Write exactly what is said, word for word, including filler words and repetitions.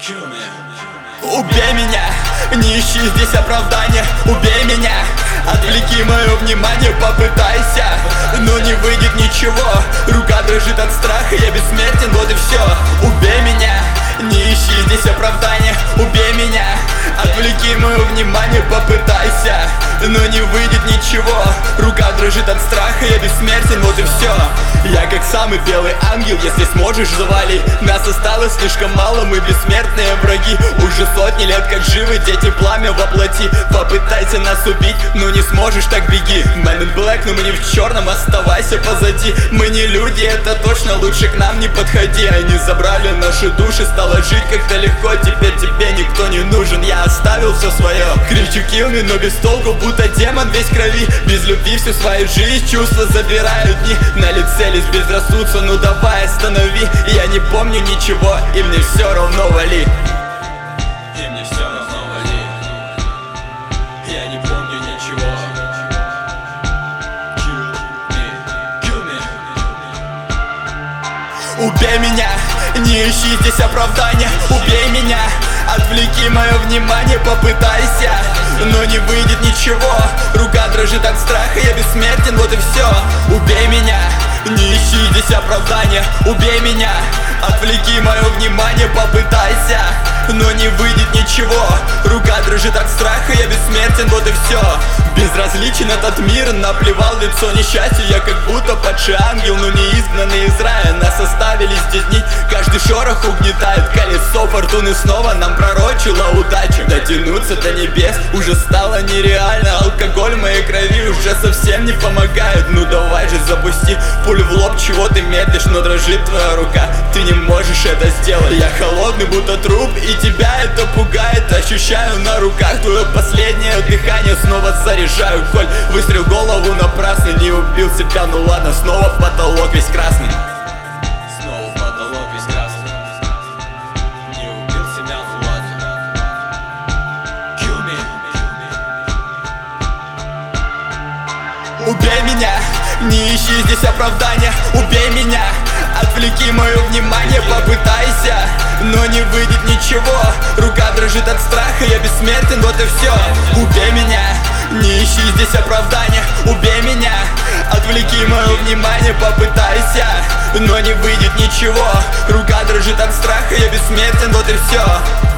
Убей меня, не ищи здесь оправдания. Убей меня, отвлеки мое внимание, попытайся, но не выйдет ничего. Рука дрожит от страха, я бессмертен, вот и все. Убей меня, не ищи здесь оправдания. Убей меня, отвлеки мое внимание, попытайся, но не выйдет ничего. Рука дрожит от страха, я бессмертен, вот и все. Я как самый белый ангел, если сможешь, завали. Нас осталось слишком мало, мы бессмертные враги. Уже сотни лет как живы, дети пламя воплоти. Попытайся нас убить, но не сможешь, так беги. Man in Black, но мы не в черном, оставайся позади. Мы не люди, это точно, лучше к нам не подходи. Они забрали наши души, стало жить как-то легко. Теперь тебе никто не нужен, я оставил все свое. Кричу kill me, но без толку, будто демон весь в крови. Без любви всю свою жизнь, чувства забирают дни. На лице лишь безрассудство, ну давай останови. Я не помню ничего, и мне все равно вали. И мне все равно вали. Я не помню ничего. Kill me, kill me. Убей меня, не ищи здесь оправдания. Убей меня, отвлеки мое внимание, попытайся, но не выйдет ничего. Рука дрожит от страха, я бессмертен, вот и все. Убей меня, не ищи здесь оправдания. Убей меня, отвлеки мое внимание, попытайся, но не выйдет ничего. Рука дрожит от страха, я бессмертен, вот и все. Безразличен этот мир, наплевал лицо несчастью. Я как будто падший ангел, но не изгнанный из рая. Нас оставили здесь нить, каждый шорох угнетает. Колесо фортуны снова нам пророчило удачу. Дотянуться до небес уже стало нереально. Алкоголь в моей крови уже совсем не помогает. Ну давай же запусти пулю в лоб, чего ты медлишь, но дрожит твоя рука. Ты не можешь это сделать. Я холодный, будто труп, и тебя это пугает. Ощущаю на руках твое последнее дыхание. Снова заряжаю коль, выстрел в голову напрасно. Не убил себя, ну ладно, снова потолок весь красный. Снова потолок весь красный. Не убил себя, ну ладно. Kill me. Убей меня, не ищи здесь оправдания. Убей меня, отвлеки мое внимание, попытайся, но не выйдет ничего. Рука дрожит от страха, я бессмертен, вот и все. Убей меня, не ищи здесь оправдания. Убей меня, отвлеки мое внимание, попытайся, но не выйдет ничего. Рука дрожит от страха, я бессмертен, вот и все.